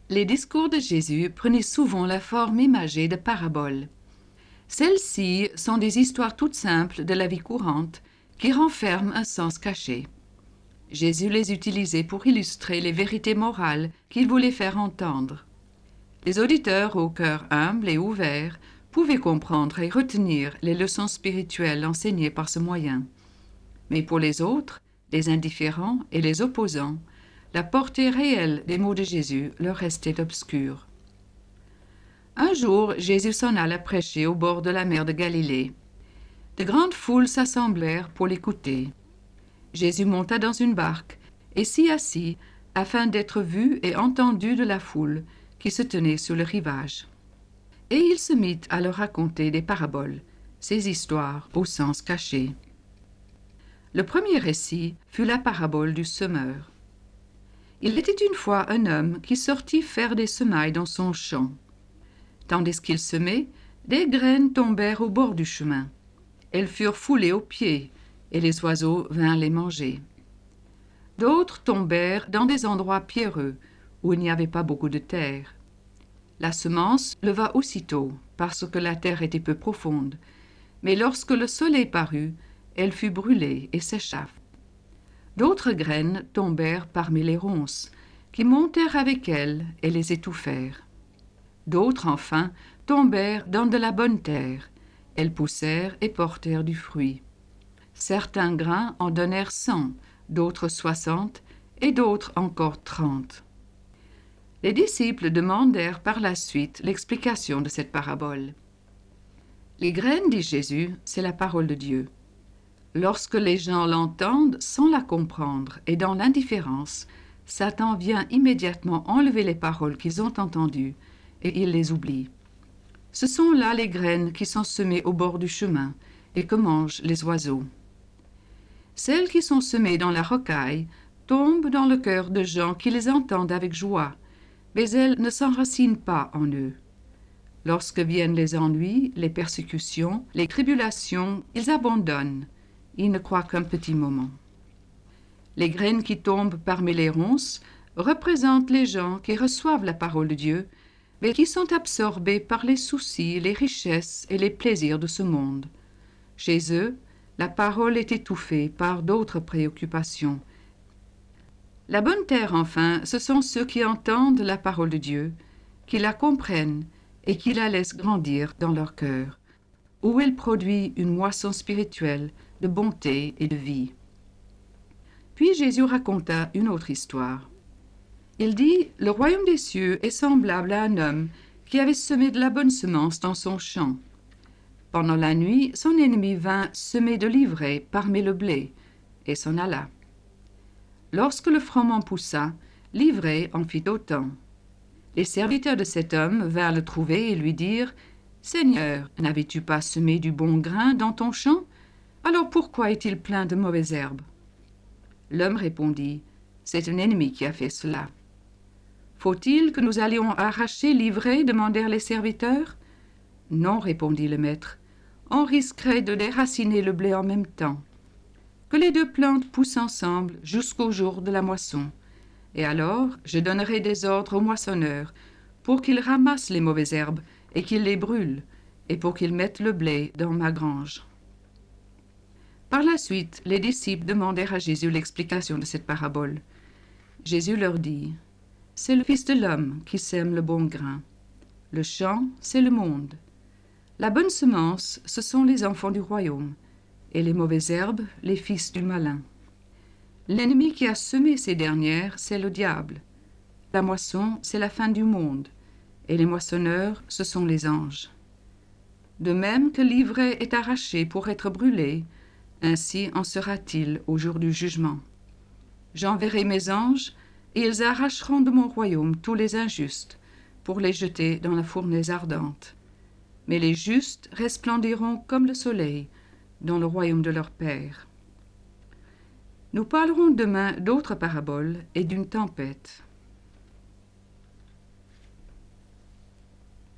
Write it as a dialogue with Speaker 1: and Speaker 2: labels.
Speaker 1: Les discours de Jésus prenaient souvent la forme imagée de paraboles. Celles-ci sont des histoires toutes simples de la vie courante qui renferment un sens caché. Jésus les utilisait pour illustrer les vérités morales qu'il voulait faire entendre. Les auditeurs au cœur humble et ouvert pouvaient comprendre et retenir les leçons spirituelles enseignées par ce moyen. Mais pour les autres, les indifférents et les opposants, la portée réelle des mots de Jésus leur restait obscure. Un jour, Jésus s'en alla prêcher au bord de la mer de Galilée. De grandes foules s'assemblèrent pour l'écouter. Jésus monta dans une barque et s'y assit afin d'être vu et entendu de la foule qui se tenait sur le rivage. Et il se mit à leur raconter des paraboles, ces histoires au sens caché. Le premier récit fut la parabole du semeur. Il était une fois un homme qui sortit faire des semailles dans son champ. Tandis qu'il semait, des graines tombèrent au bord du chemin. Elles furent foulées aux pieds, et les oiseaux vinrent les manger. D'autres tombèrent dans des endroits pierreux, où il n'y avait pas beaucoup de terre. La semence leva aussitôt, parce que la terre était peu profonde, mais lorsque le soleil parut, elle fut brûlée et sécha. D'autres graines tombèrent parmi les ronces, qui montèrent avec elles et les étouffèrent. D'autres, enfin, tombèrent dans de la bonne terre. Elles poussèrent et portèrent du fruit. Certains grains en donnèrent 100, d'autres 60, et d'autres encore 30. Les disciples demandèrent par la suite l'explication de cette parabole. Les graines, dit Jésus, c'est la parole de Dieu. Lorsque les gens l'entendent sans la comprendre et dans l'indifférence, Satan vient immédiatement enlever les paroles qu'ils ont entendues et il les oublie. Ce sont là les graines qui sont semées au bord du chemin et que mangent les oiseaux. Celles qui sont semées dans la rocaille tombent dans le cœur de gens qui les entendent avec joie, mais elles ne s'enracinent pas en eux. Lorsque viennent les ennuis, les persécutions, les tribulations, ils abandonnent. Ils ne croient qu'un petit moment. Les graines qui tombent parmi les ronces représentent les gens qui reçoivent la parole de Dieu, mais qui sont absorbés par les soucis, les richesses et les plaisirs de ce monde. Chez eux, la parole est étouffée par d'autres préoccupations. La bonne terre, enfin, ce sont ceux qui entendent la parole de Dieu, qui la comprennent et qui la laissent grandir dans leur cœur, où elle produit une moisson spirituelle de bonté et de vie. Puis Jésus raconta une autre histoire. Il dit, « Le royaume des cieux est semblable à un homme qui avait semé de la bonne semence dans son champ. Pendant la nuit, son ennemi vint semer de l'ivraie parmi le blé et s'en alla. Lorsque le froment poussa, l'ivraie en fit autant. Les serviteurs de cet homme vinrent le trouver et lui dirent, « Seigneur, n'avais-tu pas semé du bon grain dans ton champ? Alors pourquoi est-il plein de mauvaises herbes ?» L'homme répondit, « C'est un ennemi qui a fait cela. »« Faut-il que nous allions arracher l'ivraie ?» demandèrent les serviteurs. « Non, répondit le maître, on risquerait de déraciner le blé en même temps. Que les deux plantes poussent ensemble jusqu'au jour de la moisson, et alors je donnerai des ordres au moissonneur pour qu'il ramasse les mauvaises herbes et qu'il les brûle, et pour qu'il mette le blé dans ma grange. » Par la suite, les disciples demandèrent à Jésus l'explication de cette parabole. Jésus leur dit, « C'est le Fils de l'homme qui sème le bon grain. Le champ, c'est le monde. La bonne semence, ce sont les enfants du royaume, et les mauvaises herbes, les fils du malin. L'ennemi qui a semé ces dernières, c'est le diable. La moisson, c'est la fin du monde, et les moissonneurs, ce sont les anges. De même que l'ivraie est arrachée pour être brûlée, ainsi en sera-t-il au jour du jugement. J'enverrai mes anges, et ils arracheront de mon royaume tous les injustes, pour les jeter dans la fournaise ardente. Mais les justes resplendiront comme le soleil dans le royaume de leur Père. Nous parlerons demain d'autres paraboles et d'une tempête.